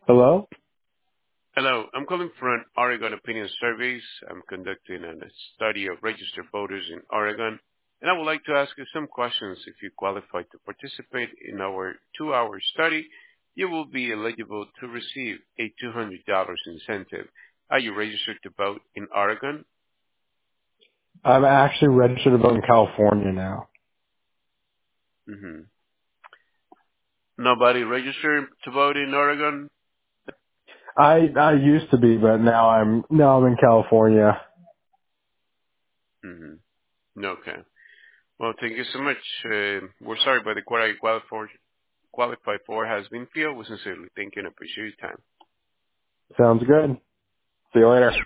Hello? Hello, I'm calling from Oregon Opinion Surveys. I'm conducting a study of registered voters in Oregon, and I would like to ask you some questions. If you qualify to participate in our 2-hour study, you will be eligible to receive a $200 incentive. Are you registered to vote in Oregon? I'm actually registered to vote in California now. hmm Nobody registered to vote in Oregon? I used to be, but now I'm in California. hmm Okay. Well, thank you so much. We're sorry, but the quota you qualify for has been filled. We sincerely thank you and appreciate your time. Sounds good. See you later.